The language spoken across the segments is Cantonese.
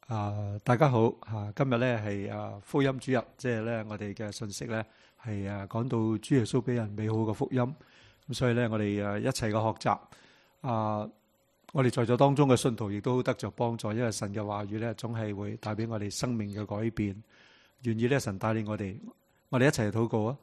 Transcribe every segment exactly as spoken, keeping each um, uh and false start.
啊，大家好嚇！今日咧係啊福音主日，即係咧我哋嘅信息咧係啊講到主耶穌俾人美好嘅福音，咁所以咧我哋誒一齊嘅學習啊，我哋在座當中嘅信徒亦都得着幫助，因為神嘅話語咧總係會帶俾我哋生命嘅改變。願意咧神帶領我哋，我哋一齊禱告啊！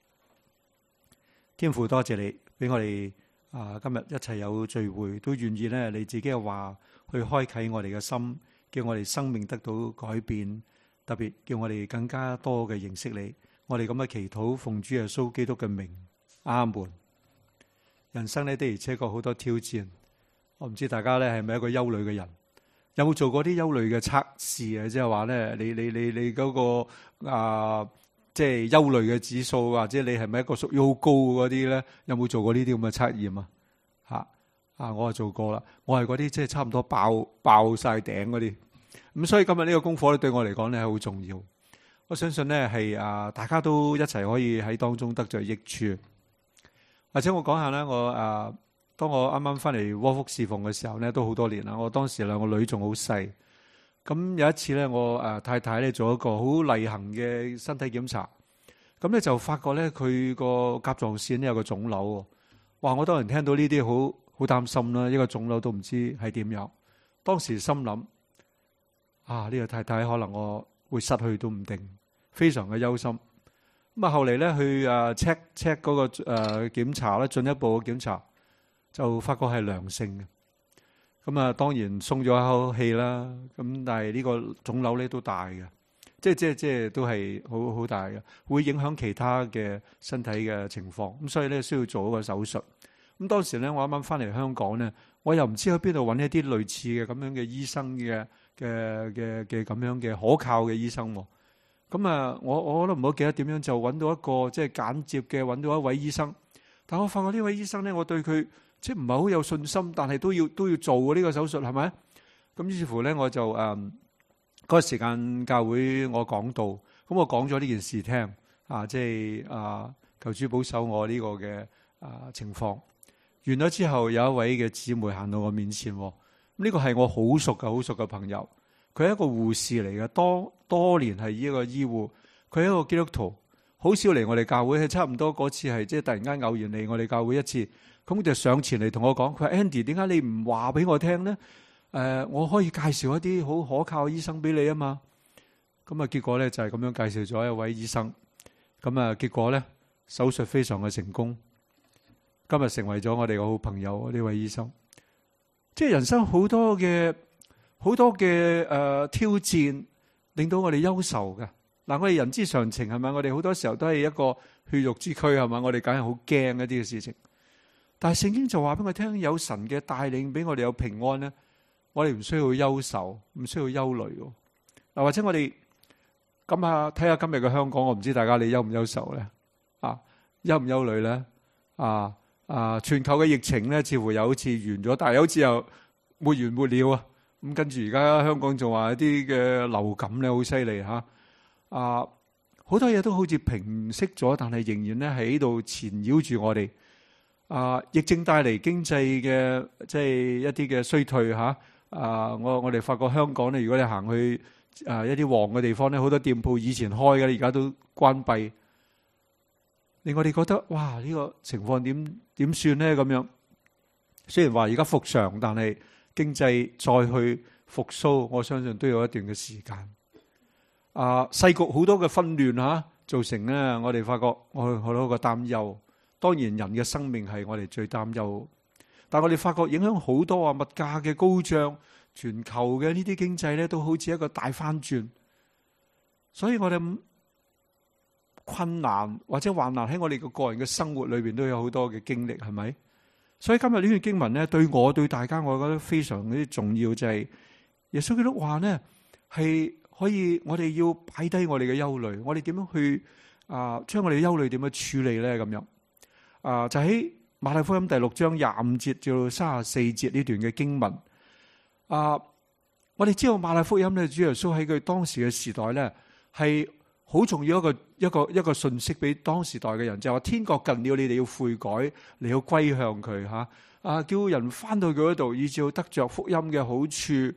天父，多謝你俾我哋啊今日一齊有聚會，都願意咧你自己嘅話去開啟我哋嘅心。叫我哋生命得到改變，特別叫我哋更加多嘅認識你。我哋咁嘅祈禱，奉主耶穌基督嘅名，阿門。人生呢的而且確好多挑戰，我唔知大家咧係咪一個憂慮嘅人，有冇做過啲憂慮嘅測試啊？即係話咧，你你你你嗰個啊，即係憂慮嘅指數，或者你係咪一個屬於好高嗰啲咧？有冇做過呢啲咁嘅測驗啊？吓！啊！我係做過啦，我係嗰啲即係差唔多爆爆晒頂嗰啲，咁所以今日呢個功課咧對我嚟講咧係好重要。我相信咧係啊，大家都一齊可以喺當中得着益處。或者我講下咧，我啊，當我啱啱翻嚟窩福侍奉嘅時候咧，都好多年啦。我當時兩個女仲好細，咁有一次咧，我誒太太咧做一個好例行嘅身體檢查，咁咧就發覺咧佢個甲狀腺咧有個腫瘤。哇！我當然聽到呢啲好。好擔心啦，一個腫瘤都唔知係點樣。當時心諗啊，呢個太太可能我會失去都唔定，非常嘅憂心。咁啊，後嚟咧去誒 check check 嗰個誒檢查咧，進一步嘅檢查就發覺係良性嘅。咁啊，當然鬆咗一口氣啦。咁但係呢個腫瘤咧都大嘅，即係即係即係都係好好大嘅，會影響其他嘅身體嘅情況。咁所以咧需要做一個手術。咁當時咧，我啱啱翻嚟香港咧，我又唔知喺邊度揾一啲類似嘅咁樣嘅醫生嘅嘅嘅嘅咁樣嘅可靠嘅醫生。咁啊，我我都唔好記得點樣就揾到一個即係間接嘅揾到一位醫生。但我發覺呢位醫生咧，我對佢即係唔係好有信心，但係都要都要做呢個手術，係咪？咁於是乎咧，我就誒嗰個時間教會我講道，咁我講咗呢件事聽啊，即係啊求主保守我呢個嘅啊情況。完咗之後，有一位嘅姊妹行到我面前，呢、這個係我好熟嘅、好熟嘅朋友。佢係一個護士嚟嘅，多多年係呢個醫護。佢係一個基督徒，好少嚟我哋教會，係差唔多嗰次係即係突然間偶然嚟我哋教會一次。咁就上前嚟同我講：佢話 Andy， 點解你唔話俾我聽呢？誒、呃，我可以介紹一啲好可靠嘅醫生俾你啊嘛。咁啊，結果咧就係咁樣介紹咗一位醫生。咁啊，結果咧手術非常嘅成功。今日成為咗我哋嘅好朋友呢位醫生，即係人生好多嘅好多嘅誒、呃、挑戰，令到我哋憂愁嘅。嗱，我哋人之常情係咪？我哋好多時候都係一個血肉之軀係咪？我哋梗係好驚一啲嘅事情。但係聖經就話俾我聽，有神嘅帶領，俾我哋有平安咧，我哋唔需要憂愁，唔需要憂慮。嗱，或者我哋咁啊，睇下今日嘅香港，我唔知大家你憂唔憂愁咧？啊，憂唔憂慮咧？啊？啊！全球嘅疫情咧，似乎又好似完咗，但係好似又沒完沒了啊！咁跟住而家香港仲話一啲嘅流感咧，好犀利嚇啊！好多嘢都好似平息咗，但係仍然咧喺度纏繞住我哋啊！疫症帶嚟經濟嘅即係一啲嘅衰退嚇啊！我我哋發覺香港咧，如果你行去啊一啲旺嘅地方咧，好多店鋪以前開嘅，而家都關閉。令我哋覺得哇！呢個情況點點算呢？咁樣雖然話而家復常，但係經濟再去復甦，我相信都有一段嘅時間。啊，世局好多嘅紛亂嚇，造成咧我哋發覺我哋好多個擔憂。當然人嘅生命係我哋最擔憂，但係我哋發覺影響好多啊，物價嘅高漲，全球嘅呢啲經濟咧都好似一個大翻轉，所以我哋困難或者患難喺我哋個個人嘅生活裏邊都有好多嘅經歷，係咪？所以今日呢段經文咧，對我對大家，我覺得非常之重要，就係耶穌基督話咧，係可以我哋要擺低我哋嘅憂慮，我哋點樣去啊將我哋嘅憂慮點樣處理咧？咁樣啊，就喺馬太福音第六章廿五節至到三十四節呢段嘅經文啊，我哋知道馬太福音咧，主耶穌喺佢當時嘅時代咧係。好重要一個一個一個信息俾當時代嘅人，就係話天國近了，你哋要悔改，你要歸向佢吓啊！叫人翻到佢嗰度，以至要得着福音嘅好處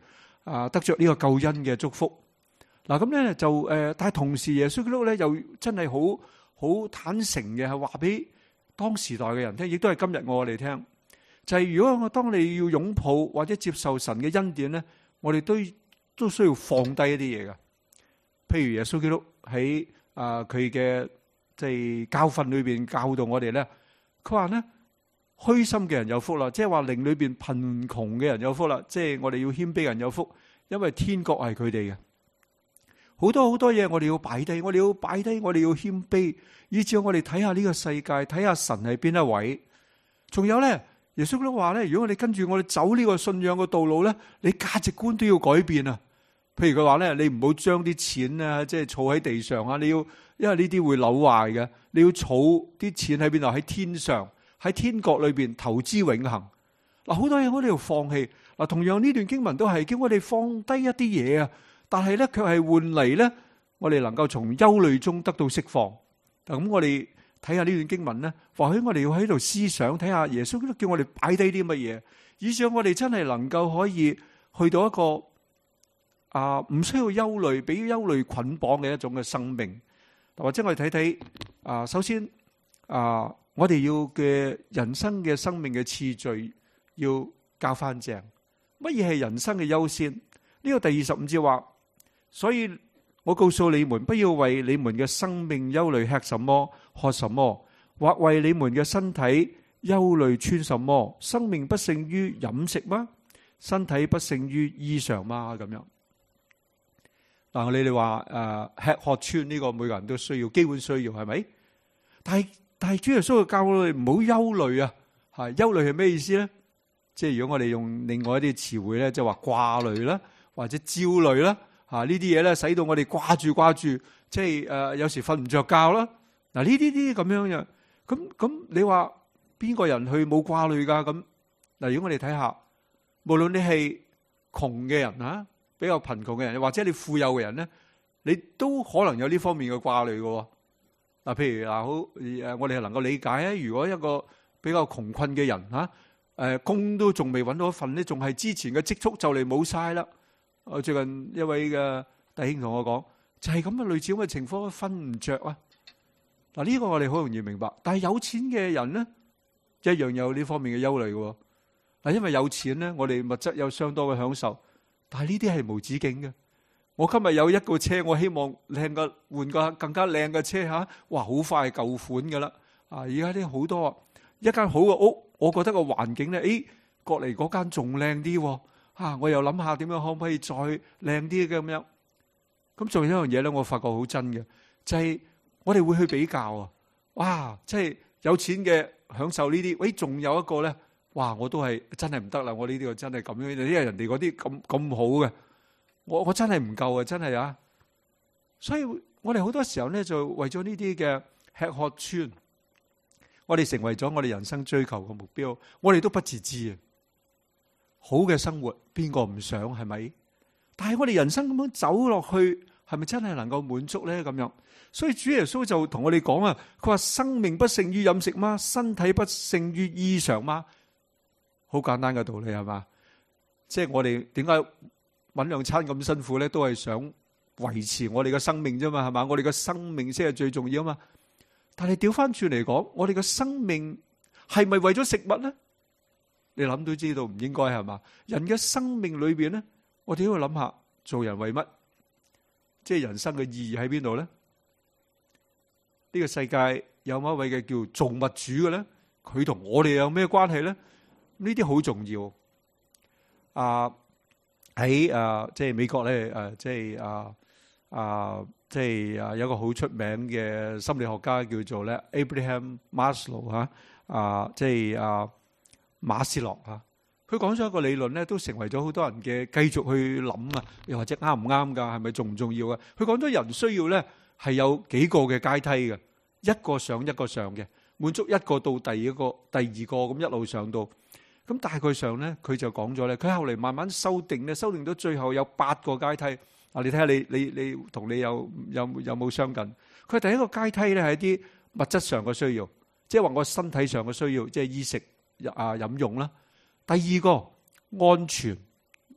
啊得着呢個救恩嘅祝福。嗱咁咧就誒，但係同時耶穌基督咧又真係好好坦誠嘅，係話俾當時代嘅人聽，亦都係今日我哋聽，就係如果我當你要擁抱或者接受神嘅恩典咧，我哋都都需要放低一啲嘢㗎。譬如耶穌基督喺啊佢嘅即係教訓裏邊教導我哋咧，佢話咧虛心嘅人有福啦，即係話靈裏邊貧窮嘅人有福啦，即係我哋要謙卑人有福，因為天國係佢哋嘅。好多好多嘢我哋要擺低，我哋要擺低，我哋要謙卑，以至我哋睇下呢個世界，睇下神係邊一位。仲有咧，耶穌都話咧，如果我哋跟住我哋走呢個信仰嘅道路咧，你價值觀都要改變啊。譬如佢話咧，你唔好將啲錢啊，即係儲喺地上啊，你要，因為呢啲會朽壞嘅，你要儲啲錢喺邊度？喺天上，喺天國裏邊投資永恆。嗱，好多嘢我哋要放棄。嗱，同樣呢段經文都係叫我哋放低一啲嘢啊。但係咧，卻係換嚟咧，我哋能夠從憂慮中得到釋放。咁我哋睇下呢段經文咧，或許我哋要喺度思想，睇下耶穌都叫我哋擺低啲乜嘢，以至我哋真係能夠可以去到一個啊唔需要憂慮，俾憂慮捆綁嘅一種嘅生命。或者我哋睇睇啊，首先啊，我哋要嘅人生嘅生命嘅次序要校翻正。乜嘢係人生嘅優先？呢個第二十五節話。所以我告訴你們，不要為你們嘅生命憂慮，吃什麼，喝什麼，或為你們嘅身體憂慮，穿什麼。生命不勝於飲食嗎？身體不勝於衣裳嗎？咁樣嗱，你哋話誒，吃喝穿呢個每個人都需要，基本需要係咪？但係但係主耶穌教我哋唔好憂慮啊！係憂慮係咩意思咧？即係如果我哋用另外一啲詞彙咧，就話掛慮啦，或者焦慮啦。啊！呢啲嘢咧，使到我哋掛住掛住，即係誒，有時瞓唔着覺啦。嗱，呢啲啲咁樣嘅，咁咁你話邊個人去冇掛慮噶？咁嗱，如果我哋睇下，無論你係窮嘅人啊，比較貧窮嘅人，或者你富有嘅人咧，你都可能有呢方面嘅掛慮嘅。嗱，譬如嗱，好誒，我哋係能夠理解啊。如果一個比較窮困嘅人吓，誒，工都仲未搵到一份咧，仲係之前嘅積蓄就嚟冇晒啦。我最近一位嘅弟兄同我講，就係咁嘅類似咁嘅情況，瞓唔着啊！嗱，呢個我哋好容易明白。但係有錢嘅人咧，一樣有呢方面嘅憂慮嘅。嗱，因為有錢咧，我哋物質有相當嘅享受，但係呢啲係無止境嘅。我今日有一個車，我希望靚個換個更加靚嘅車吓，哇，好快舊款噶啦！啊，而家啲好多一間好嘅屋，我覺得個環境咧，誒，隔籬嗰間仲靚啲。啊！我又諗下點樣可唔可以再靚啲嘅咁樣？咁仲有一樣嘢咧，我發覺好真嘅，就係我哋會去比較啊！哇！即係有錢嘅享受呢啲，喂，仲有一個咧，哇！我都係真係唔得啦！我呢啲真係咁樣，因為人哋嗰啲咁咁好嘅，我我真係唔夠啊！真係啊！所以我哋好多時候咧，就為咗呢啲嘅吃喝穿，我哋成為咗我哋人生追求嘅目標，我哋都不自知啊！好嘅生活，邊個唔想係咪？但係我哋人生咁樣走落去，係咪真係能夠滿足咧？咁樣，所以主耶穌就同我哋講啊，佢話生命不勝於飲食嗎？身體不勝於衣裳嗎？好簡單嘅道理係嘛？即係我哋點解搵兩餐咁辛苦咧？都係想維持我哋嘅生命啫嘛，係嘛？我哋嘅生命先係最重要啊嘛。但係調翻轉嚟講，我哋嘅生命係咪為咗食物咧？你諗都知道唔應該係嘛？人嘅生命裏邊咧，我哋都要諗下做人為乜？即係人生嘅意義喺邊度咧？呢個世界有某一位嘅叫造物主嘅咧，佢同我哋有咩關係咧？呢啲好重要。啊喺啊即係美國咧，誒即係啊啊即係啊有一個好出名嘅心理學家叫做咧 Abraham Maslow 吓啊即係啊。馬斯洛啊，佢講咗一個理論咧，都成為咗好多人嘅繼續去諗啊，又或者啱唔啱噶，係咪重唔重要啊？佢講咗人需要咧係有幾個嘅階梯嘅，一個上一個上嘅，滿足一個到第二個，第二個咁一路上到，咁大概上咧，佢就講咗咧，佢後嚟慢慢修訂咧，修訂到最後有八個階梯。啊，你睇下你你你同你有有有冇相近？佢第一個階梯咧係一啲物質上嘅需要，即係話我身體上嘅需要，即係衣食。啊，飲用啦。第二個安全，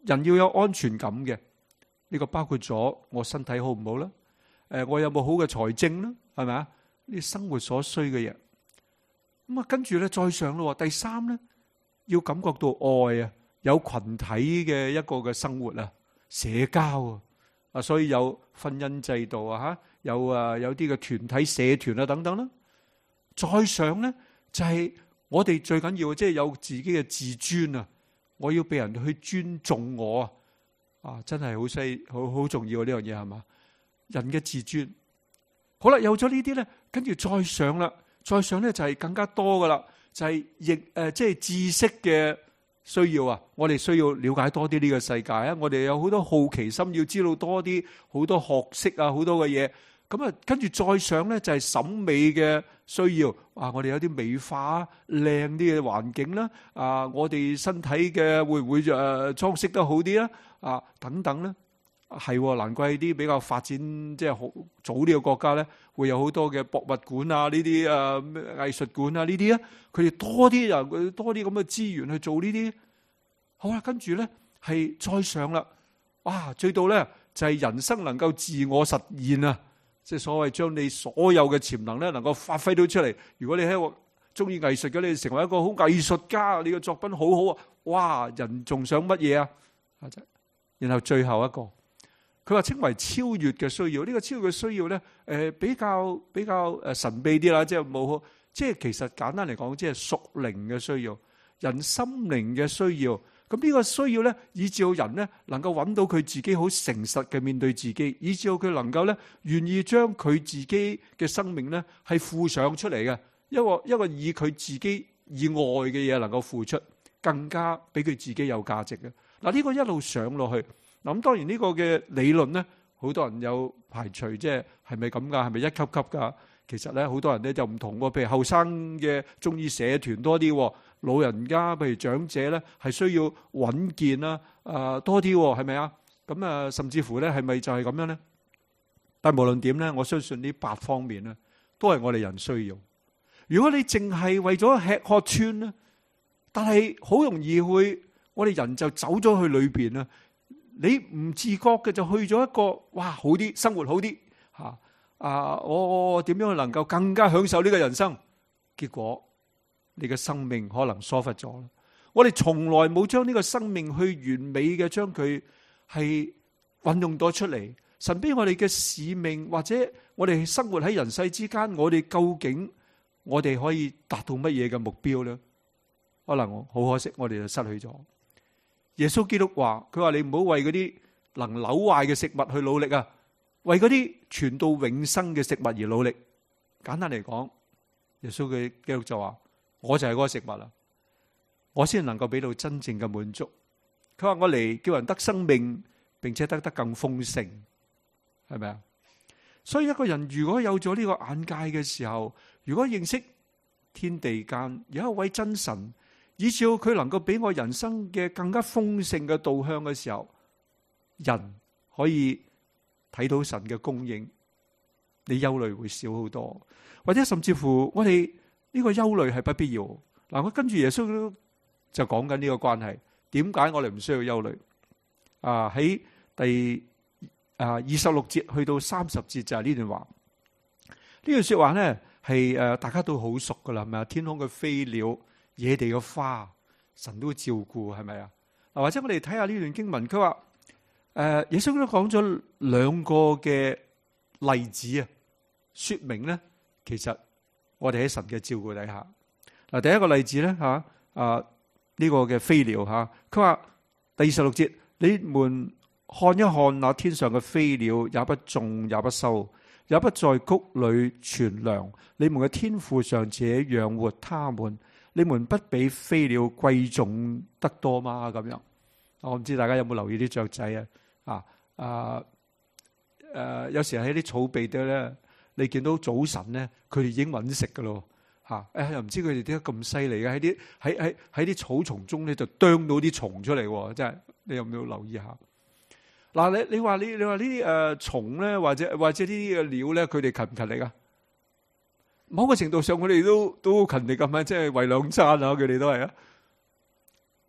人要有安全感嘅，呢個包括咗我身體好唔好啦？誒，我有冇好嘅財政啦？係咪啊？呢生活所需嘅嘢。咁啊，跟住咧再上咯。第三咧，要感覺到愛啊，有群體嘅一個嘅生活啊，社交啊，啊，所以有婚姻制度啊，吓有啊，有啲嘅團體、社團啊等等啦。再上咧就係我哋最緊要嘅，即係有自己嘅自尊啊。我要被人去尊重我啊！啊，真係好犀好好重要呢樣嘢係嘛？人嘅自尊。好啦，有咗呢啲咧，跟住再上啦，再上咧就係更加多噶啦，就係亦誒，即係知識嘅需要啊！我哋需要了解多啲呢個世界啊！我哋有好多好奇心，要知道多啲好多學識啊，好多嘅嘢。咁啊，跟住再上咧就係審美嘅需要啊！我哋有啲美化靚啲嘅環境啦，啊，我哋身體嘅會唔會誒裝飾得好啲啦？啊，等等咧，係難怪啲比較發展即係好早啲嘅國家咧，會有好多嘅博物館啊，呢啲誒藝術館啊，呢啲啊，佢哋多啲啊，多啲咁嘅資源去做呢啲。好啦，跟住咧係再上啦，哇！最到咧就係人生能夠自我實現啊！即係所謂將你所有嘅潛能咧，能夠發揮到出嚟。如果你係一個中意藝術嘅，你成為一個好藝術家，你嘅作品好好啊！哇，人仲想乜嘢啊？然後最後一個，佢話稱為超越嘅需要。呢個超越嘅需要咧，誒比較比較誒神秘啲啦，即係冇，即係其實簡單嚟講，即係屬靈嘅需要，人心靈嘅需要。咁呢個需要咧，以至到人咧能夠揾到佢自己好誠實嘅面對自己，以至到佢能夠咧願意將佢自己嘅生命咧係付上出嚟嘅，一個一個以佢自己以外嘅嘢能夠付出，更加俾佢自己有價值嘅。嗱，呢個一路上落去，嗱咁當然呢個嘅理論咧，好多人有排除，即係係咪咁噶？係咪一級級噶？其實咧，好多人咧就唔同喎。譬如後生嘅中意社團多啲，老人家譬如長者咧係需要穩健啦，啊多啲係咪啊？咁啊，甚至乎咧係咪就係咁樣咧？但係無論點咧，我相信呢八方面咧都係我哋人需要。如果你淨係為咗吃喝穿咧，但係好容易會我哋人就走咗去裏邊啦。你唔自覺嘅就去咗一個哇好啲生活好啲嚇。啊！我我點樣能夠更加享受呢個人生？結果你嘅生命可能疏忽咗啦。我哋從來冇將呢個生命去完美嘅將佢係運用到出嚟。神俾我哋嘅使命，或者我哋生活喺人世之間，我哋究竟我哋可以達到乜嘢嘅目標呢？可能好可惜，我哋就失去咗。耶穌基督話：佢話你唔好為嗰啲能朽壞嘅食物去努力啊！為嗰啲傳到永生嘅食物而努力。簡單嚟講，耶穌嘅基督就話：我就係嗰個食物啦，我先能夠俾到真正嘅滿足。佢話我嚟叫人得生命，並且得得更豐盛，係咪啊？所以一個人如果有咗呢個眼界嘅時候，如果認識天地間有一位真神，以至佢能夠俾我人生嘅更加豐盛嘅導向嘅時候，人可以睇到神嘅供應，你憂慮會少好多，或者甚至乎我哋呢個憂慮係不必要。嗱，我跟住耶穌就講緊呢個關係，點解我哋唔需要憂慮？啊，喺第啊二十六節去到三十節就係呢段話。呢段說話咧係誒大家都好熟噶啦，係咪啊？天空嘅飛鳥、野地嘅花，神都會照顧，係咪啊？嗱，或者我哋睇下呢段經文，佢話。誒，耶穌都講咗兩個嘅例子啊，說明咧，其實我哋喺神嘅照顧底下。嗱，第一個例子咧吓，啊呢個嘅飛鳥吓，佢話第二十六節，你們看一看那天上嘅飛鳥，也不種也不收，也不在谷裏存糧，你們嘅天父尚且養活他們，你們不比飛鳥貴重得多嗎？咁樣，我唔知大家有冇留意啲雀仔啊？啊啊誒，有時喺啲草地度咧，你見到早晨咧，佢哋已經揾食噶咯嚇。誒又唔知佢哋點解咁犀利嘅，喺啲喺喺喺啲草叢中咧就啄到啲蟲出嚟喎，真係你有冇留意下？嗱，你你話你你話呢啲誒蟲咧，或者或者呢啲嘅鳥咧，佢哋勤唔勤力啊？某個程度上，佢哋都都勤力咁啊，即係為兩餐啊，佢哋都係啊。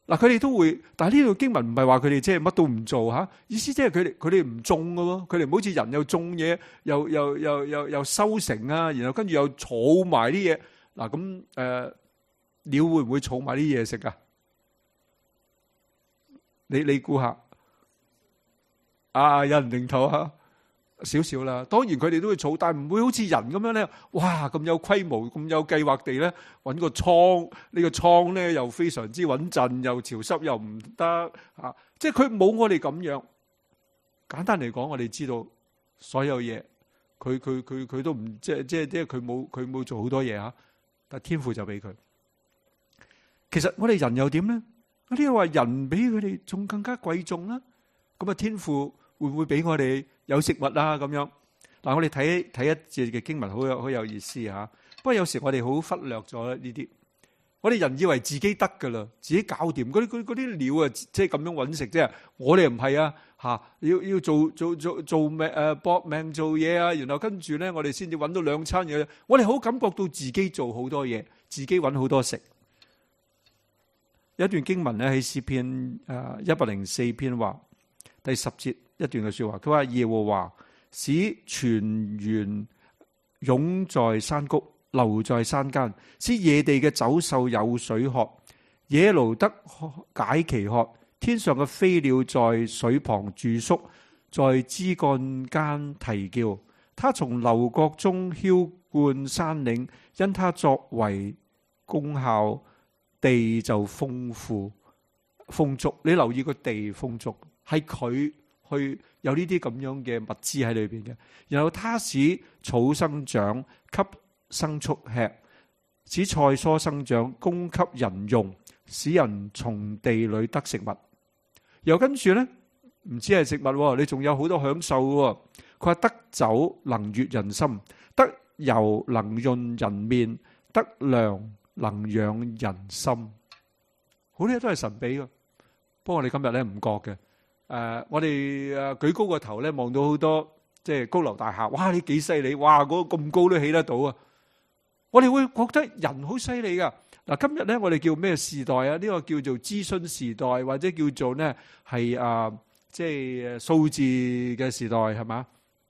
嗱，佢哋都會，但係呢度經文唔係話佢哋即係乜都唔做吓，意思即係佢哋佢哋唔種㗎喎，佢哋唔好似人又種嘢，又又又又又收成啊，然後跟住又儲埋啲嘢。嗱咁誒，鳥會唔會儲埋啲嘢食啊？你你估下？啊，有人認頭啊？少少啦，當然佢哋都會儲，但係唔會好似人咁樣咧，哇咁有規模、咁有計劃地咧，揾個倉，呢個倉咧又非常之穩陣，又潮濕又唔得啊！即係佢冇我哋咁樣。簡單嚟講，我哋知道所有嘢，佢佢佢佢都唔即係即係即係佢冇佢冇做好多嘢嚇，但係天父就俾佢。其實我哋人又點咧？呢個話人比佢哋仲更加貴重啦。咁啊，天父會唔會俾我哋有食物啊？咁樣嗱，我哋睇睇一節嘅經文，好有好有意思吓。不過有時我哋好忽略咗呢啲。我哋人以為自己得噶啦，自己搞掂嗰啲嗰嗰啲鳥啊，即係咁樣搵食啫。我哋唔係啊，吓要要做做做做命誒搏命做嘢啊，然後跟住咧，我哋先至搵到兩餐嘢。我哋好感覺到自己做好多嘢，自己搵好多食。有一段經文咧喺詩篇誒一百零四篇話。第十節一段嘅說話，佢話耶和華使泉源湧在山谷，流在山間，使野地嘅走獸有水喝，野驢得解其渴。天上嘅飛鳥在水旁住宿，在枝幹間啼叫。他從樓閣中澆灌山嶺，因他作為功效，地就豐富豐足。你留意個地豐足。係佢去有呢啲咁樣嘅物資喺裏邊嘅，然後他使草生長，給牲畜吃；使菜蔬生長，供給人用；使人從地裏得食物。又跟住咧，唔止係食物，你仲有好多享受嘅。佢話得酒能悅人心，得油能潤人面，得糧能養人心。好多嘢都係神俾嘅，不過我哋今日咧唔覺嘅。誒、呃，我哋誒舉高個頭咧，望到好多即係高樓大廈，哇！你幾犀利，哇！嗰個咁高都起得到啊！我哋會覺得人好犀利噶。嗱，今日咧我哋叫咩時代啊？呢個叫做資訊時代，或者叫做呢係啊，即係數字嘅時代，係嘛？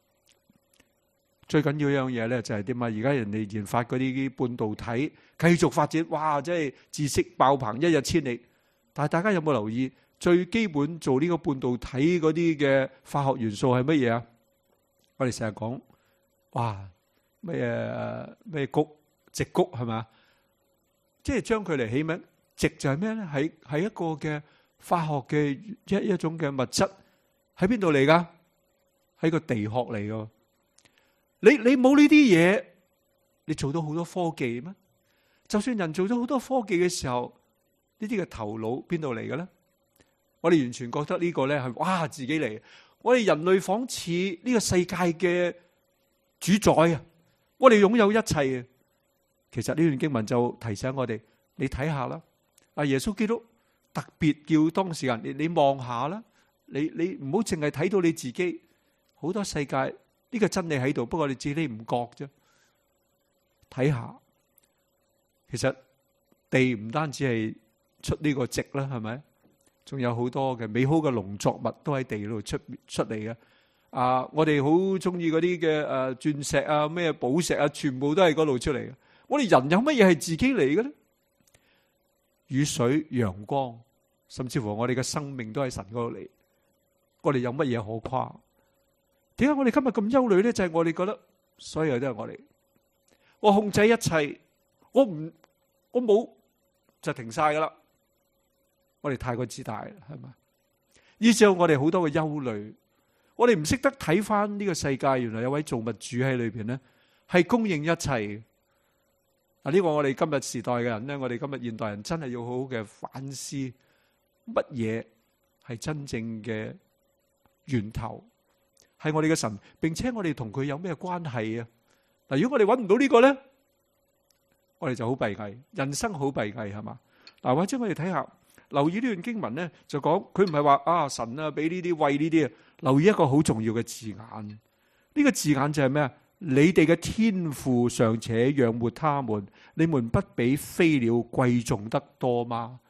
最緊要一樣嘢咧就係點啊？而家人哋研發嗰啲半導體繼續發展，哇！即係知識爆棚，一日千里。但係大家有冇留意？最基本做呢個半導體嗰啲嘅化學元素係乜嘢啊？我哋成日講，哇咩咩鈷、矽谷係嘛？即係將佢嚟起名，矽就係咩咧？係係一個嘅化學嘅一一種嘅物質，喺邊度嚟噶？喺個地殼嚟噶。你你冇呢啲嘢，你做到好多科技咩？就算人做咗好多科技嘅時候，呢啲嘅頭腦邊度嚟嘅咧？我哋完全覺得呢個咧係哇自己嚟，我哋人類仿似呢個世界嘅主宰啊！我哋擁有一切啊！其實呢段經文就提醒我哋，你睇下啦，阿耶穌基督特別叫當事人，你你望下啦，你你唔好淨係睇到你自己，好多世界呢個真理喺度，不過你自己唔覺啫。睇下，其實地唔單止係出呢個矽啦，係咪？仲有好多嘅美好嘅農作物都喺地度出出嚟嘅。啊，我哋好中意嗰啲嘅誒鑽石啊、咩寶石啊，全部都係嗰度出嚟嘅。我哋人有乜嘢係自己嚟嘅咧？雨水、陽光，甚至乎我哋嘅生命都喺神嗰度嚟。我哋有乜嘢可誇？點解我哋今日咁憂慮咧？就係我哋覺得所有都係我哋，我控制一切，我唔我冇就停晒噶啦。我哋太過自大啦，係嘛？以至我哋好多嘅憂慮，我哋唔識得睇翻呢個世界，原來有位造物主喺裏邊咧，係供應一切。啊，呢個我哋今日時代嘅人咧，我哋今日現代人真係要好好嘅反思，乜嘢係真正嘅源頭，係我哋嘅神，並且我哋同佢有咩關係啊？嗱，如果我哋揾唔到呢個咧，我哋就好閉翳，人生好閉翳，係嘛？嗱，或者我哋睇下。留意呢段經文咧，就講佢唔係話啊神啊俾呢啲喂呢啲啊。留意一個好重要嘅字眼，呢、這個字眼就係咩啊？你哋嘅天父尚且養活他們，你們不比飛鳥貴重得多嗎？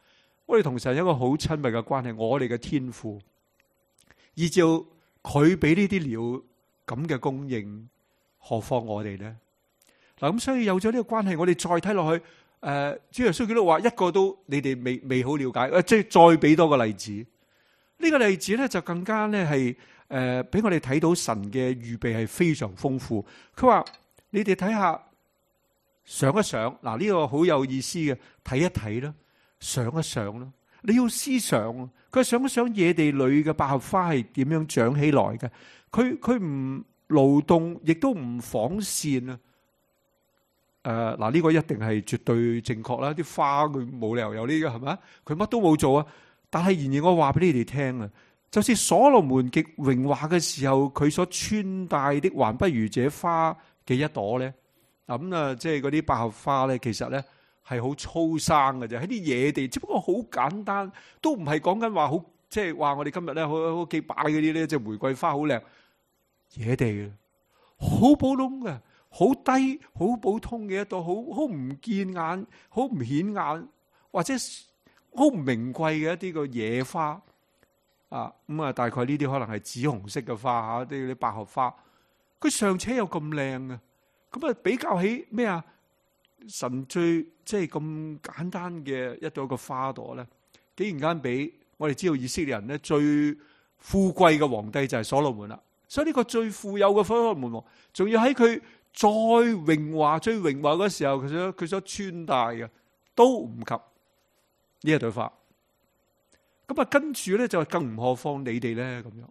我哋同神有一個好親密嘅關係，我哋嘅天父，依照佢俾呢啲料咁嘅供應，何況我哋呢？嗱，咁所以有咗呢個關係，我哋再睇落去，誒、呃，主耶穌基督話一個都你哋未未好了解，誒，即係再俾多個例子。呢、這個例子咧就更加咧係誒，俾、呃、我哋睇到神嘅預備係非常豐富。佢話你哋睇下，想一想，嗱、這、呢個好有意思嘅，睇一睇啦，想一想啦，你要思想。佢想一想野地裏嘅百合花係點樣長起來嘅？佢佢唔勞動，亦都唔紡線啊！誒，嗱呢個一定係絕對正確啦！啲花佢冇理由有呢個係咪？佢乜都冇做啊！但係然而我話俾你哋聽啊，就是所羅門極榮華嘅時候，佢所穿戴的還不如這花嘅一朵咧。咁啊，即係嗰啲百合花咧，其實咧。係好粗生嘅啫，喺啲野地，只不過好簡單，都唔係講緊話好，即係話我哋今日咧好好幾擺嗰啲咧，即係玫瑰花好靚，野地嘅，好普通嘅，好低，好普通嘅一朵，好好唔見眼，好唔顯眼，或者好唔名貴嘅一啲個野花啊，咁啊，大概呢啲可能係紫紅色嘅花吓，啲啲百合花，佢尚且有咁靚嘅，咁啊比較起咩啊？神最即係咁簡單嘅一朵個花朵咧，竟然間俾我哋知道以色列人咧最富貴嘅皇帝就係所羅門啦。所以呢個最富有嘅所羅門王，仲要喺佢再榮華、最榮華嗰時候，佢所佢所穿戴嘅都唔及呢一朵花。咁啊，跟住咧就更唔何況你哋咧咁樣。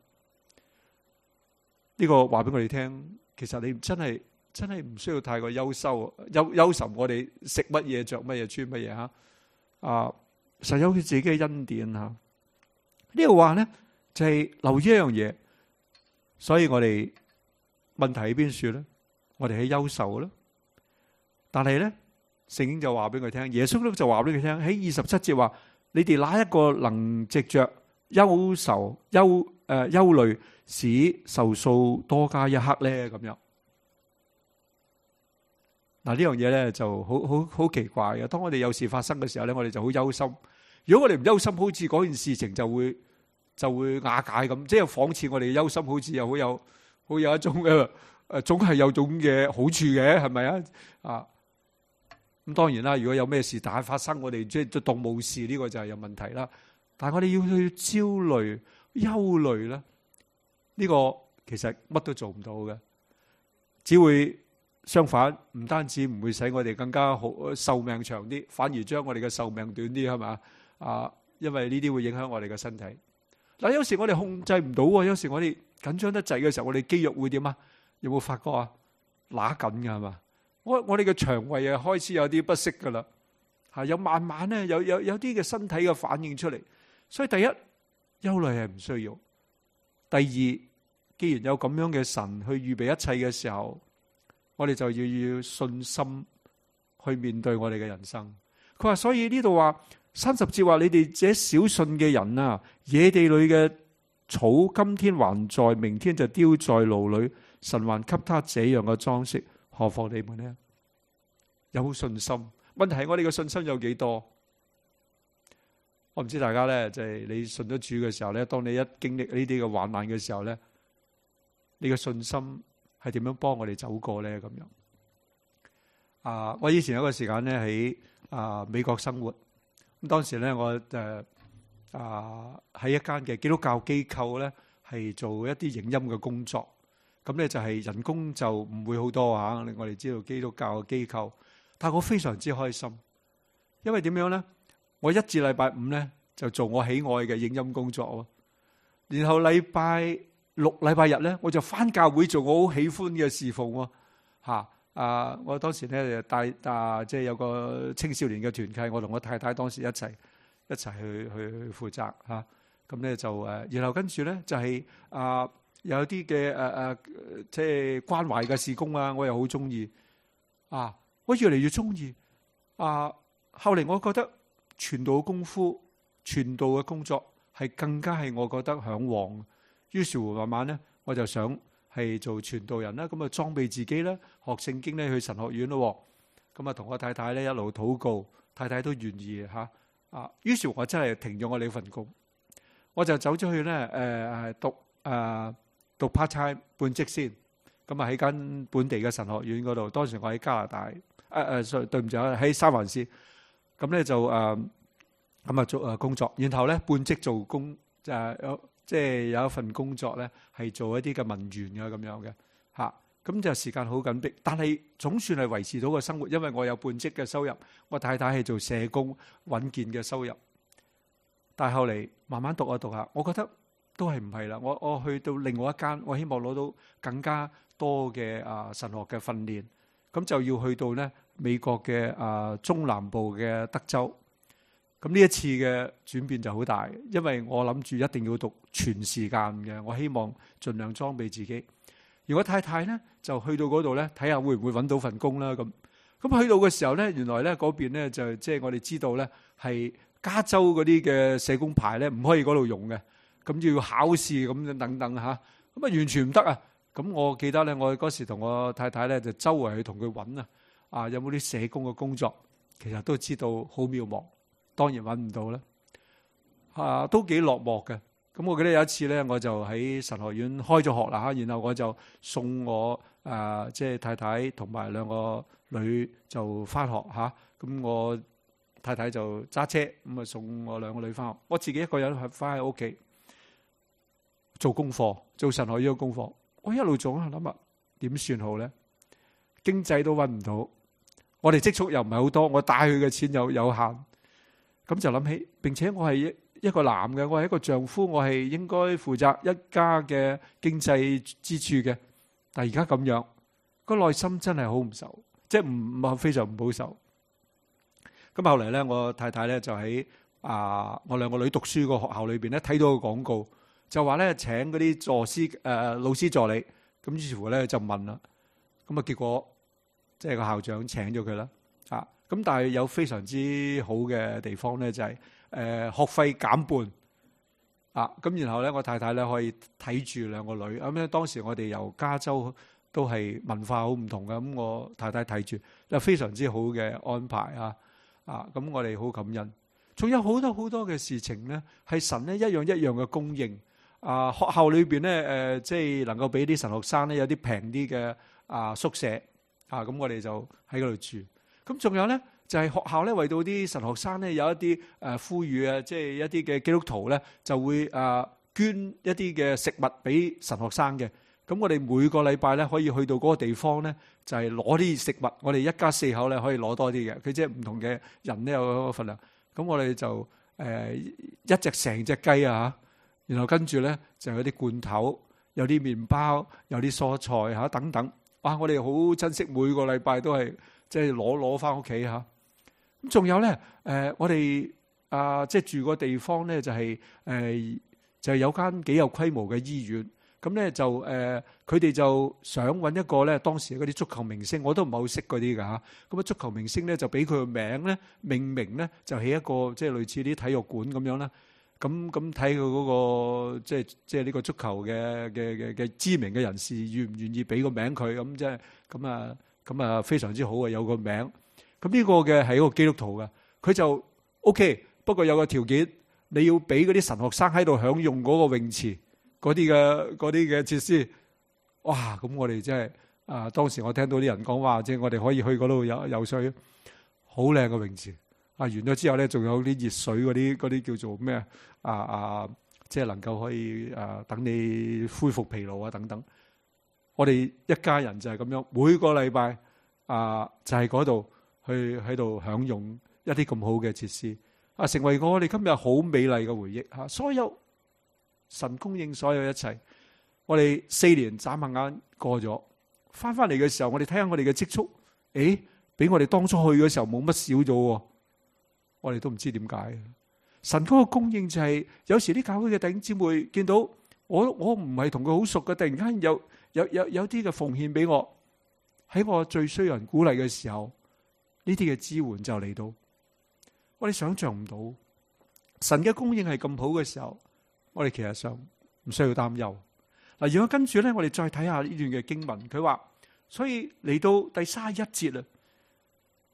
呢個話俾我哋聽，其實你真係。真係唔需要太過憂愁，憂憂愁我哋食乜嘢、着乜嘢、穿乜嘢吓。啊，神有佢自己嘅恩典吓。呢度話咧就係留意一樣嘢，所以我哋問題喺邊處咧？我哋喺憂愁啦。但係咧，聖經就話俾佢聽，耶穌都就話俾佢聽喺二十七節話：你哋哪一個能藉着憂愁、憂誒憂慮，使壽數多加一刻咧？咁樣。嗱，呢樣嘢咧就好好好奇怪嘅。當我哋有事發生嘅時候咧，我哋就好憂心。如果我哋唔憂心，好似嗰件事情就會就會瓦解咁，即係仿似我哋憂心，好似又好有好有一種嘅誒，總係有種嘅好處嘅，係咪啊？啊，咁當然啦。如果有咩事大發生，我哋即係當冇事，呢個就係有問題啦。但係我哋要去焦慮、憂慮啦，呢個其實乜都做唔到嘅，只會。相反，唔單止唔會使我哋更加好壽命長啲，反而將我哋嘅壽命短啲，係嘛？啊，因為呢啲會影響我哋嘅身體。嗱，有時我哋控制唔到喎，有時我哋緊張得滯嘅時候，我哋肌肉會點啊？有冇發覺啊？揦緊㗎係嘛？我我哋嘅腸胃啊開始有啲不適㗎啦，嚇有慢慢咧有有有啲嘅身體嘅反應出嚟。所以第一，憂慮係唔需要；第二，既然有咁樣嘅神去預備一切嘅時候，我哋就要要信心去面對我哋嘅人生。佢話，所以呢度話三十節話，你哋這小信嘅人啊，野地裏嘅草，今天還在，明天就丟在爐裏。神還給他這樣嘅裝飾，何況你們呢？有信心，問題係我哋嘅信心有幾多？我唔知大家咧，就係你信咗主嘅時候咧，當你一經歷呢啲嘅患難嘅時候咧，你嘅信心係點樣幫我哋走過咧？咁樣啊！我以前有個時間咧喺啊美國生活，咁當時咧我誒啊喺一間嘅基督教機構咧係做一啲影音嘅工作，咁咧就係人工就唔會好多啊！我哋知道基督教嘅機構，但係我非常之開心，因為點樣咧？我一至禮拜五咧就做我喜愛嘅影音工作，然後禮拜六、禮拜日咧，我就翻教會做我好喜歡嘅侍奉喎，嚇啊！我當時咧就帶啊，即係有個青少年嘅團契，我同我太太當時一齊一齊去去去負責嚇。咁咧就誒，然後跟住咧就係啊，有啲嘅誒誒，即係關懷嘅事工啊，我又好中意啊！我越嚟越中意啊！後嚟我覺得傳道嘅功夫、傳道嘅工作係更加係我覺得嚮往。於是乎，慢慢咧，我就想係做傳道人啦。咁啊，裝備自己啦，學聖經咧，去神學院咯。咁啊，同我太太咧一路禱告，太太都願意嚇啊，於是我真係停咗我呢份工，我就走咗去咧誒誒讀誒、呃、讀 part time 半職先。咁啊喺間本地嘅神學院嗰度，當時我喺加拿大，誒誒，對唔住啊，喺三藩市。咁咧就誒咁啊做誒工作，然後咧半職做工，就係有即係有一份工作咧係做一啲嘅文員嘅咁樣嘅嚇。咁就時間好緊迫，但係總算係維持到個生活，因為我有半職嘅收入，我太太係做社工穩健嘅收入。但係後嚟慢慢讀下讀下，我覺得都係唔係啦。我我去到另外一間，我希望攞到更加多嘅啊神學嘅訓練，咁就要去到咧美國嘅啊中南部嘅德州。咁呢一次嘅轉變就好大，因為我諗住一定要讀全時間嘅，我希望盡量裝備自己。而我太太咧就去到嗰度咧睇下會唔會揾到份工啦。咁咁去到嘅時候咧，原來咧嗰邊咧就即係我哋知道咧係加州嗰啲嘅社工牌咧唔可以嗰度用嘅，咁要考試咁樣等等嚇，咁啊完全唔得啊！咁我記得咧，我嗰時同我太太咧就周圍去同佢揾啊，啊有冇啲社工嘅工作，其實都知道好渺茫，當然揾唔到啦，啊都幾落寞嘅。咁我記得有一次咧，我就喺神學院開咗學啦嚇，然後我就送我啊即係太太同埋兩個女就翻學嚇，咁我太太就揸車咁啊送我兩個女翻學，我自己一個人去翻喺屋企做功課，做神學院嘅功課。我一路做啊，諗下點算好咧？經濟都揾唔到，我哋積蓄又唔係好多，我帶去嘅錢又有限，咁就諗起，並且我係一個男嘅，我係一個丈夫，我係應該負責一家嘅經濟支柱嘅。但係而家咁樣，個內心真係好唔受，即係唔唔非常唔保守。咁後嚟咧，我太太咧就喺啊我兩個女讀書個學校裏邊咧睇到個廣告。就話咧請嗰啲助師誒、呃、老師助理，咁於是乎咧就問啦，咁啊結果即係個校長請咗佢啦，啊咁但係有非常之好嘅地方咧就係、是、誒、呃、學費減半，啊咁然後咧我太太咧可以睇住兩個女，咁咧當時我哋由加州都係文化好唔同嘅，咁我太太睇住，有非常之好嘅安排啊，啊咁我哋好感恩，仲有好多好多嘅事情咧係神咧一樣一樣嘅供應。啊！學校裏邊咧，誒，即係能夠俾啲神學生咧有啲平啲嘅啊宿舍啊，咁我哋就喺嗰度住。咁仲有咧，就係學校咧為到啲神學生咧有一啲誒呼籲啊，即係一啲嘅基督徒咧就會啊捐一啲嘅食物俾神學生嘅。咁我哋每個禮拜咧可以去到嗰個地方咧，就係攞啲食物。我哋一家四口咧可以攞多啲嘅。佢即係唔同嘅人咧有個份量。咁我哋就誒一隻成隻雞啊！然後跟住咧就有啲罐頭，有啲麵包，有啲蔬菜嚇等等。哇！我哋好珍惜每個禮拜都係即係攞攞翻屋企嚇。咁仲有咧誒，我哋啊即係住個地方咧就係誒就係有間幾有規模嘅醫院。咁咧就誒佢哋就想揾一個咧當時嗰啲足球明星，我都唔係好識嗰啲㗎嚇。咁啊足球明星咧就俾佢個名咧命名咧就起一個即係類似啲體育館咁樣啦。咁咁睇佢嗰個即係即係呢個足球嘅嘅嘅嘅知名嘅人士願唔願意俾個名佢，咁即係咁啊咁啊非常之好啊，有個名。咁呢個嘅係一個基督徒嘅，佢就 OK， 不過有個條件，你要俾嗰啲神學生喺度享用嗰個泳池嗰啲嘅嗰啲嘅設施。哇！咁我哋真係啊，當時我聽到啲人講話，即係我哋可以去嗰度游游水，好靚嘅泳池。啊，完咗之後咧，仲有啲熱水嗰啲嗰啲叫做咩啊啊，即係能夠可以啊等你恢復疲勞啊等等。我哋一家人就係咁樣，每個禮拜啊就係嗰度去喺度享用一啲咁好嘅設施啊，成為我哋今日好美麗嘅回憶嚇。所有神供應所有一切，我哋四年眨下眼過咗，翻翻嚟嘅時候，我哋睇下我哋嘅積蓄，誒比我哋當初去嘅時候冇乜少咗喎。我哋都唔知點解，神嗰個供應就係有時啲教會嘅弟兄姊妹見到我，我唔係同佢好熟嘅，突然間有有有有啲嘅奉獻俾我，喺我最需要人鼓勵嘅時候，呢啲嘅支援就嚟到，我哋想象唔到神嘅供應係咁好嘅時候，我哋其實上唔需要擔憂。嗱，如果跟住咧，我哋再睇下呢段嘅經文，佢話，所以嚟到第三十一節啦。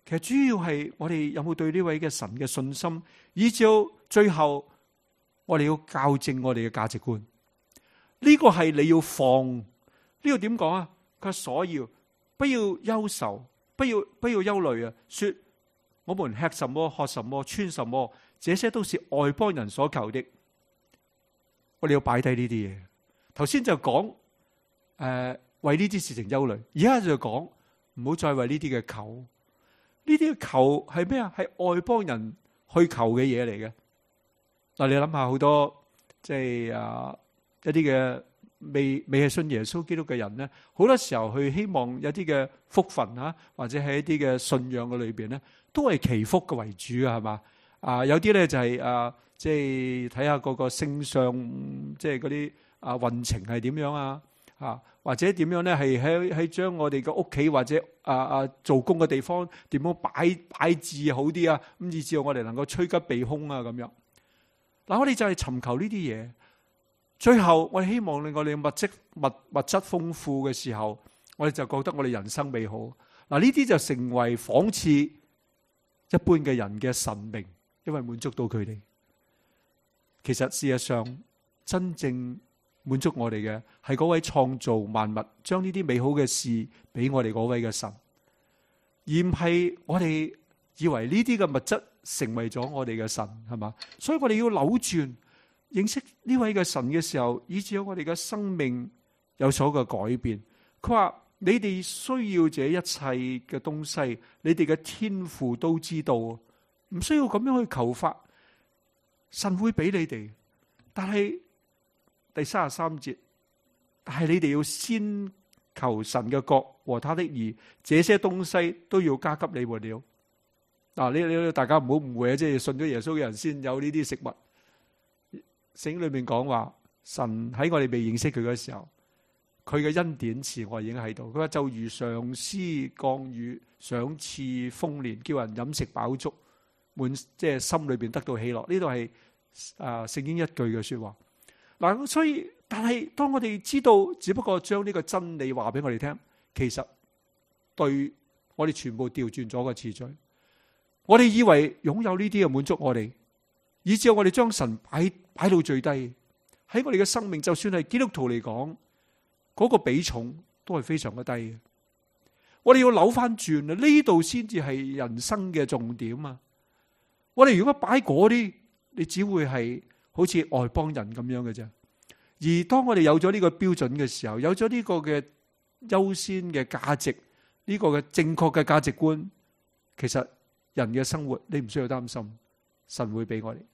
其實主要係我哋有冇對呢位嘅神嘅信心，以至到最後我哋要校正我哋嘅價值觀。呢個係你要放，呢個點講啊？佢所要不要憂愁，不要不要憂慮啊！說我們吃什麼、喝什麼、穿什麼，這些都是外邦人所求的。我哋要擺低呢啲嘢。頭先就講誒、呃、為呢啲事情憂慮，而家就講唔好再為呢啲嘅求。呢啲嘅求係咩啊？係外邦人去求嘅嘢嚟嘅。嗱，你諗下好多即係啊一啲嘅未未係信耶穌基督嘅人咧，好多時候去希望有啲嘅福分啊，或者喺一啲嘅信仰嘅裏邊咧，都係祈福嘅為主啊，係嘛？啊，有啲咧就係啊，即係睇下個個星相，即係嗰啲啊運程係點樣啊，啊或者點樣咧，係喺喺將我哋嘅屋企或者啊啊做工嘅地方點樣擺擺置好啲啊，咁以至我哋能夠趨吉避凶啊咁樣。嗱，我哋就係尋求呢啲嘢，最後我哋希望令我哋物質物物質豐富嘅時候，我哋就覺得我哋人生美好。嗱，呢啲就成為仿似一般嘅人嘅神明，因為滿足到佢哋。其實事實上真正滿足我哋嘅係嗰位創造萬物，將呢啲美好嘅事俾我哋嗰位嘅神，而唔係我哋以為呢啲嘅物質成為咗我哋嘅神，係嘛？所以我哋要扭轉認識呢位嘅神嘅時候，以至我哋嘅生命有所嘅改變。佢話你哋需要這一切嘅東西，你哋嘅天父都知道，唔需要咁樣去求法，神會俾你哋。但係第三十三節，但係你哋要先求神嘅國和他的義，這些東西都要加給你們了。嗱，你你大家唔好誤會啊！即係信咗耶穌嘅人先有呢啲食物。聖經裏面講話，神喺我哋未認識佢嘅時候，佢嘅恩典慈愛已經喺度。佢話就如上司降雨，賞賜豐年，叫人飲食飽足，滿即係心裏邊得到喜樂。呢度係啊聖經一句嘅說話。嗱，所以但係當我哋知道，只不過將呢個真理話俾我哋聽，其實對我哋全部調轉咗個次序。我哋以為擁有呢啲嘅滿足我哋，以至我哋將神擺擺到最低。喺我哋嘅生命，就算係基督徒嚟講，嗰個比重都係非常嘅低嘅。我哋要扭翻轉啊！呢度先至係人生嘅重點啊！我哋如果擺嗰啲，你只會係好似外邦人咁樣嘅啫。而當我哋有咗呢個標準嘅時候，有咗呢個嘅優先嘅價值，呢個嘅正確嘅價值觀，其實人嘅生活你唔需要擔心，神會俾我哋。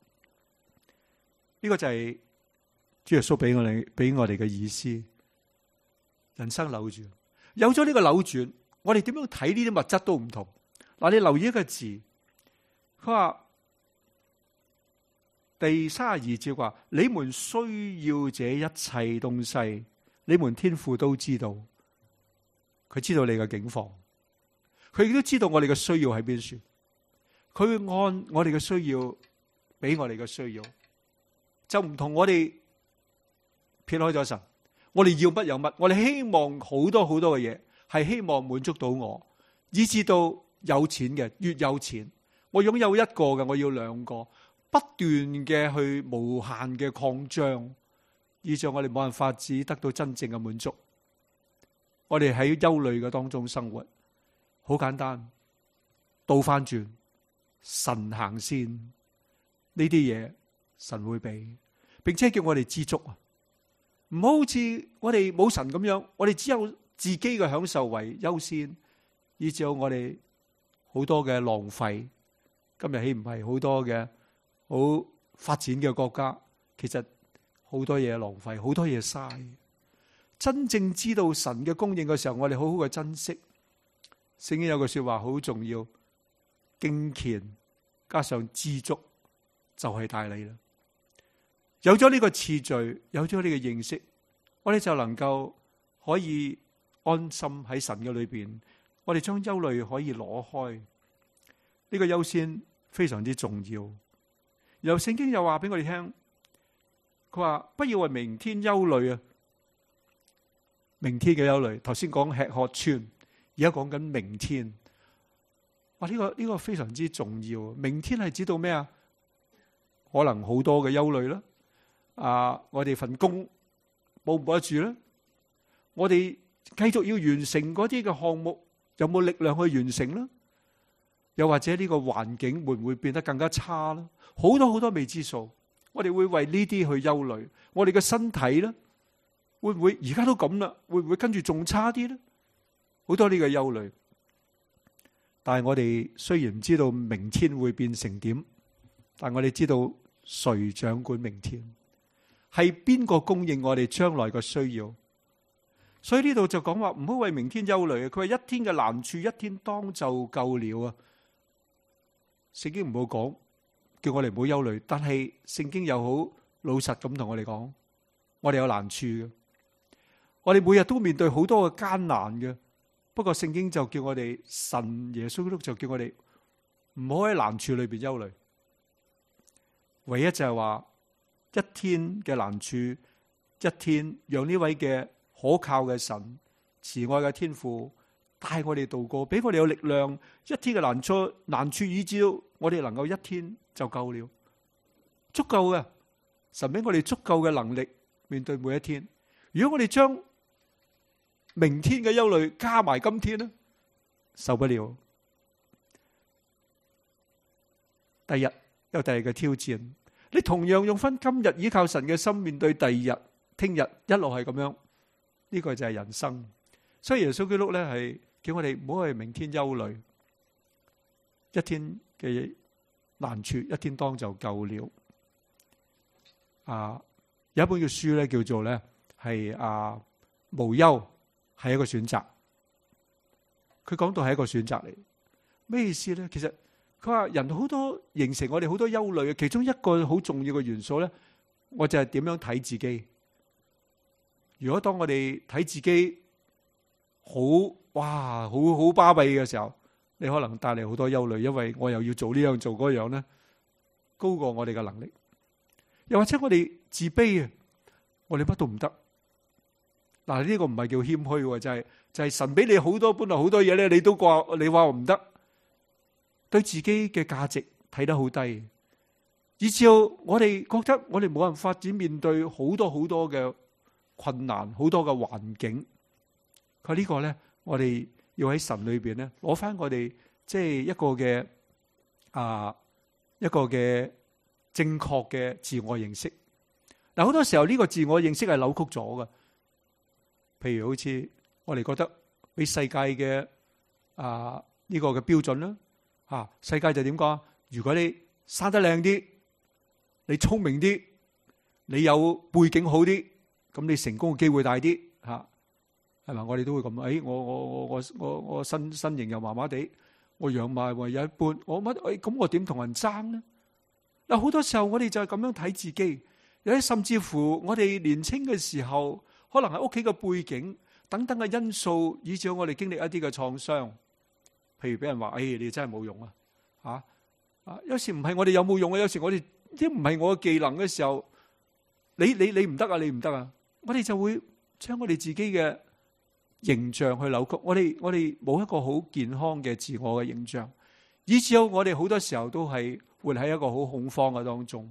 呢個就係主耶穌俾我哋俾我哋嘅意思。人生扭轉，有咗呢個扭轉，我哋點樣睇呢啲物質都唔同。嗱，你留意一個字，佢話第三十二節話：你們需要這一切東西，你們天父都知道。佢知道你嘅境況，佢亦都知道我哋嘅需要喺邊處。佢會按我哋嘅需要俾我哋嘅需要，就唔同我哋撇開咗神。我哋要乜有乜，我哋希望好多好多嘅嘢，係希望滿足到我，以至到有錢嘅越有錢，我擁有一個嘅，我要兩個，不斷嘅去無限嘅擴張，以致我哋冇辦法只得到真正嘅滿足。我哋喺憂慮嘅當中生活，好簡單，倒翻轉，神行先，呢啲嘢神會俾，並且叫我哋知足啊！唔好似我哋冇神咁樣，我哋只有自己嘅享受為優先，以至我哋好多嘅浪費。今日豈唔係好多嘅好發展嘅國家，其實好多嘢浪費，好多嘢嘥。真正知道神嘅供應嘅時候，我哋好好嘅珍惜。聖經有句說話好重要，敬虔加上知足就係大利啦。有咗呢個次序，有咗呢個認識，我哋就能夠可以安心喺神嘅裏邊。我哋將憂慮可以攞開，呢個優先非常之重要。然後聖經又話俾我哋聽，佢話不要為明天憂慮啊！明天嘅憂慮，頭先講吃喝穿，而家講緊明天。 哇！呢個呢個非常之重要。明天係指到咩啊？可能好多嘅憂慮啦。啊，我哋份工保唔保得住咧？我哋繼續要完成嗰啲嘅項目，有冇力量去完成咧？又或者呢個環境會唔會變得更加差咧？好多好多未知數，我哋會為呢啲去憂慮。我哋嘅身體咧，會唔會而家都咁啦？會唔會跟住仲差啲咧？好多呢個憂慮。但係我哋雖然唔知道明天會變成點，但我哋知道誰掌管明天，係邊個供應我哋將來嘅需要。所以呢度就講話唔好為明天憂慮啊！佢話一天嘅難處，一天當就夠了啊！聖經唔好講，叫我哋唔好憂慮，但係聖經又好老實咁同我哋講，我哋有難處嘅，我哋每日都面對好多嘅艱難嘅。不過聖經就叫我哋，神耶穌基督就叫我哋唔好喺難處裏邊憂慮。唯一就係話一天嘅難處，一天讓呢位嘅可靠嘅神、慈愛嘅天父帶我哋度過，俾我哋有力量。一天嘅難處，難處以至我哋能夠一天就夠了，足夠嘅。神俾我哋足夠嘅能力面對每一天。如果我哋將明天嘅憂慮加埋今天呢，受不了。第日有第二個挑戰，你同樣用翻今日依靠神嘅心面對第二日、聽日，一路係咁樣，呢個就係人生。所以耶穌基督咧係叫我哋唔好為明天憂慮，一天嘅難處一天當就夠了。啊，有一本嘅書咧叫做咧係啊無憂係一個選擇。佢講到係一個選擇嚟，咩意思咧？其實佢話人好多形成我哋好多憂慮嘅，其中一個好重要嘅元素咧，我就係點樣睇自己。如果當我哋睇自己好哇好好巴閉嘅時候，你可能帶嚟好多憂慮，因為我又要做呢樣做嗰樣咧，高過我哋嘅能力。又或者我哋自卑啊，我哋乜都唔得。嗱，呢個唔係叫謙虛，就係就係神俾你好多本來好多嘢咧，你都話你話我唔得，對自己嘅價值睇得好低，以至我哋覺得我哋冇人發展，面對好多好多嘅困難，好多嘅環境。佢呢個咧，我哋要喺神裏邊咧攞翻我哋即係一個嘅啊一個嘅正確嘅自我認識。嗱，好多時候呢個自我認識係扭曲咗嘅。譬如好似我哋覺得俾世界嘅啊呢個嘅標準啦，啊世界就點講？如果你生得靚啲，你聰明啲，你有背景好啲，咁你成功嘅機會大啲，吓係咪？我哋都會咁。誒，我我我我我我身身形又麻麻地，我樣貌又有一半，我乜誒咁我點同人爭呢？嗱，好多時候我哋就係咁樣睇自己，有啲甚至乎我哋年輕嘅時候。可能係屋企嘅背景等等嘅因素，以致我哋經歷一啲嘅創傷。譬如俾人話：誒，你真係冇用啊！吓啊，有時唔係我哋有冇用啊，有時我哋啲唔係我嘅技能嘅時候，你你你唔得啊，你唔得啊！我哋就會將我哋自己嘅形象去扭曲。我哋我哋冇一個好健康嘅自我嘅形象，以致我哋好多時候都係活喺一個好恐慌嘅當中。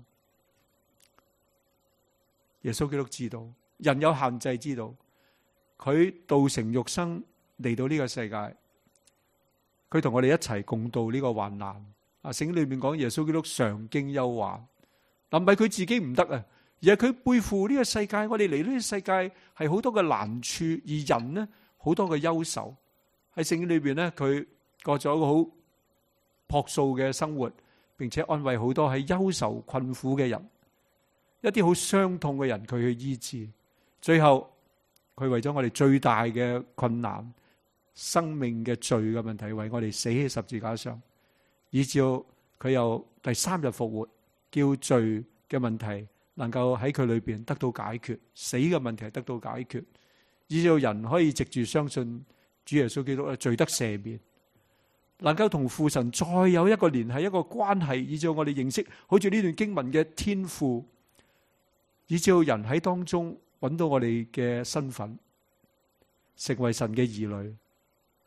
耶穌基督知道。人有限制，知道佢道成肉身嚟到呢個世界，佢同我哋一齊共度呢個患難。啊，聖經裏面講耶穌基督常經憂患，但唔係佢自己唔得啊，而係佢背負呢個世界。我哋嚟呢個世界係好多嘅難處，而人呢好多嘅憂愁。喺聖經裏邊呢，佢過咗一個好樸素嘅生活，並且安慰好多喺憂愁困苦嘅人，一啲好傷痛嘅人，佢去醫治。最後佢為咗我哋最大嘅困難、生命嘅罪嘅問題，為我哋死喺十字架上，以至佢又第三日復活，叫罪嘅問題能夠喺佢裏邊得到解決，死嘅問題得到解決，以至人可以藉住相信主耶穌基督嘅罪得赦免，能夠同父神再有一個聯繫、一個關係，以至我哋認識好似呢段經文嘅天父，以至人喺當中揾到我哋嘅身份，成為神嘅兒女。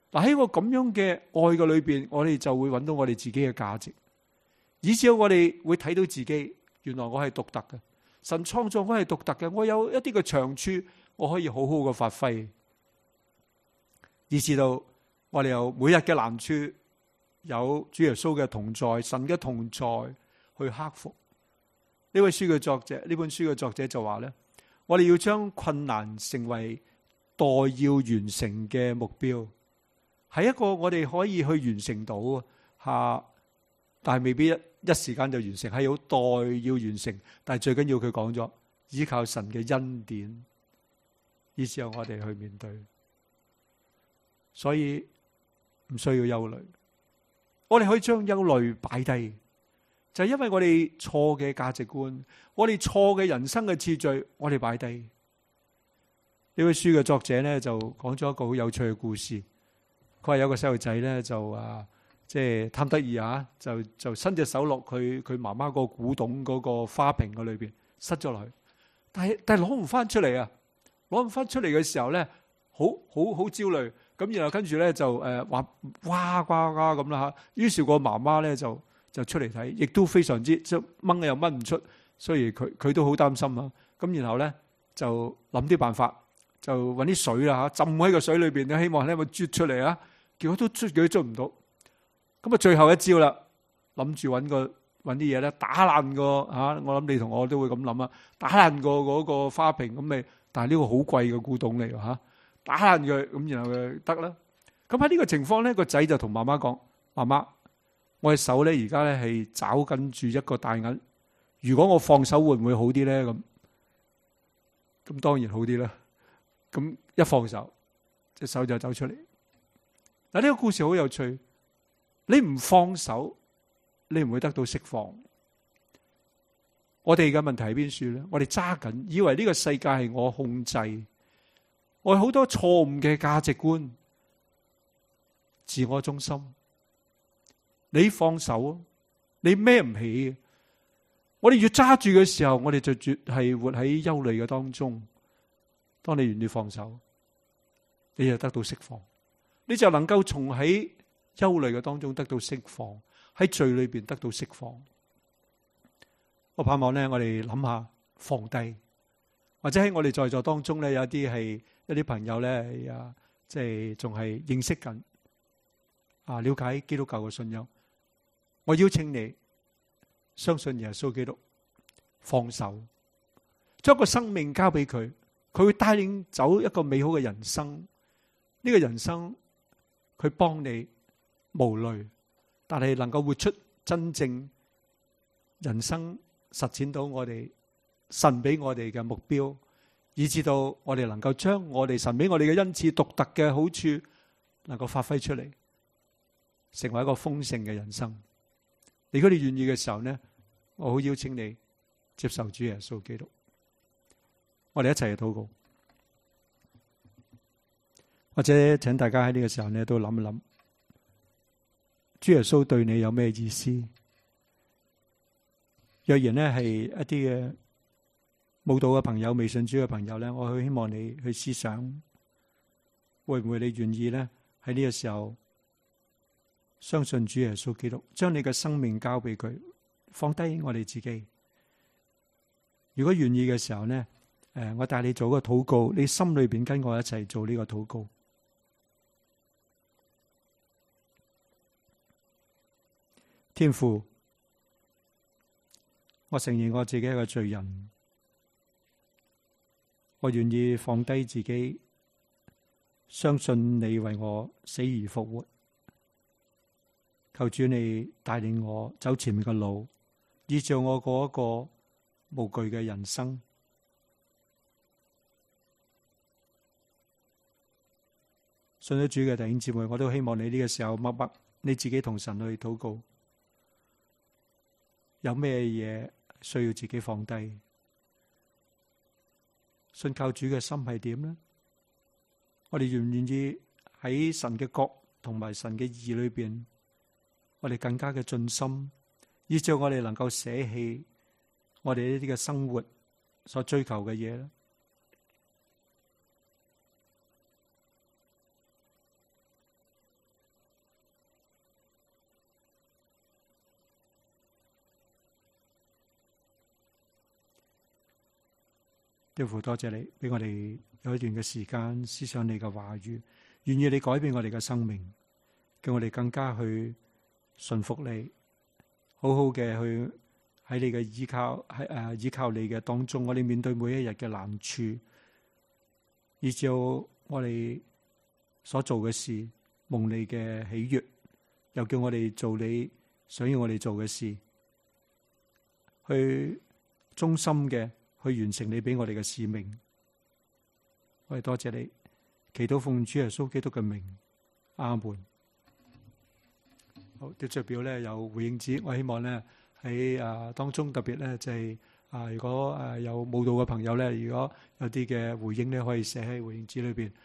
嗱，喺個咁樣嘅愛嘅裏邊，我哋就會揾到我哋自己嘅價值，以至我哋會睇到自己，原來我係獨特嘅。神創造我係獨特嘅，我有一啲嘅長處，我可以好好嘅發揮，以至到我哋有每日嘅難處，有主耶穌嘅同在，神嘅同在去克服。呢位書嘅作者，呢本書嘅作者就話咧，我哋要將困難成為待要完成嘅目標，係一個我哋可以去完成到吓，但係未必一一時間就完成，係有待要完成。但係最緊要佢講咗，依靠神嘅恩典，以至有我哋去面對，所以唔需要憂慮。我哋可以將憂慮擺低，就係因為我哋錯嘅價值觀，我哋錯嘅人生嘅次序，我哋擺低。呢位書嘅作者咧就講咗一個好有趣嘅故事。佢話有個細路仔咧就啊，即係貪得意啊，就就伸隻手落佢佢媽媽個古董嗰個花瓶嘅裏邊，塞咗落去，但係但係攞唔翻出嚟啊！攞唔翻出嚟嘅時候咧，好好好焦慮。咁然後跟住咧就誒話哇呱呱咁啦嚇。於是個媽媽咧就就出嚟睇，亦都非常之即掹又掹唔出，所以佢佢都好擔心啊。咁然後咧就諗啲辦法，就揾啲水啦嚇，浸喺個水裏邊咧，希望咧會啜出嚟啊。結果都啜佢都啜唔到。咁啊最後一招啦，諗住揾個揾啲嘢咧打爛個嚇。我諗你同我都會咁諗啊，打爛個嗰個花瓶咁咪。但係呢個好貴嘅古董嚟㗎嚇，打爛佢咁然後佢得啦。咁喺呢個情況咧，個仔就同媽媽講：媽媽，我嘅手咧而家咧係抓緊住一個大銀，如果我放手會唔會好啲咧？咁咁當然好啲啦。咁一放手，隻手就走出嚟。嗱，呢個故事好有趣。你唔放手，你唔會得到釋放。我哋嘅問題喺邊處咧？我哋揸緊，以為呢個世界係我控制，我有好多錯誤嘅價值觀、自我中心。你放手，你孭唔起。我哋越揸住嘅時候，我哋就越係活喺憂慮嘅當中。當你願意放手，你就得到釋放，你就能夠從喺憂慮嘅當中得到釋放，喺罪裏邊得到釋放。我盼望咧，我哋諗下放低，或者喺我哋在座當中咧，有啲係一啲朋友咧，啊，即係仲係認識緊啊，了解基督教嘅信仰。我邀請你相信耶穌基督，放手，將個生命交俾佢，佢會帶領走一個美好嘅人生。呢個人生佢幫你無慮，但係能夠活出真正人生。實踐到我哋神俾我哋嘅目標，以至到我哋能夠將我哋神俾我哋嘅恩賜獨特嘅好處能夠發揮出嚟，成為一個豐盛嘅人生。如果你願意嘅時候呢，我好邀請你接受主耶穌基督。我哋一齊嚟禱告，或者請大家喺呢個時候呢都諗一諗，主耶穌對你有咩意思？若然咧係一啲嘅慕道嘅朋友、未信主嘅朋友咧，我好希望你去思想，會唔會你願意咧喺呢個時候相信主耶穌基督，將你嘅生命交俾佢，放低我哋自己。如果願意嘅時候咧，誒，我帶你做個禱告，你心裏邊跟我一齊做呢個禱告。天父，我承認我自己係個罪人，我願意放低自己，相信你為我死而復活。求主你帶領我走前面嘅路，依照我過一個無懼嘅人生。信咗主嘅弟兄姊妹，我都希望你呢個時候默默你自己同神去禱告，有咩嘢需要自己放低？信靠主嘅心係點呢？我哋願唔願意喺神嘅國同埋神嘅義裏邊，我哋更加嘅盡心，以至我哋能夠捨棄我哋呢啲嘅生活所追求嘅嘢咧？ 天父多謝你俾我哋有一段嘅時間思想你嘅話語，願意你改變我哋嘅生命，叫我哋更加去順服你，好好嘅去喺你嘅依靠喺誒依靠你嘅當中，我哋面對每一日嘅難處，以至我哋所做嘅事蒙你嘅喜悅，又叫我哋做你想要我哋做嘅事，去忠心嘅去完成你俾我哋嘅使命。我哋多謝你，祈禱奉主耶穌基督嘅名，阿門。好，啲著表咧有回應紙，我希望咧喺啊當中特別咧就係、是、啊如果誒有慕道嘅朋友咧，如果有啲嘅回應咧，可以寫喺回應紙裏邊。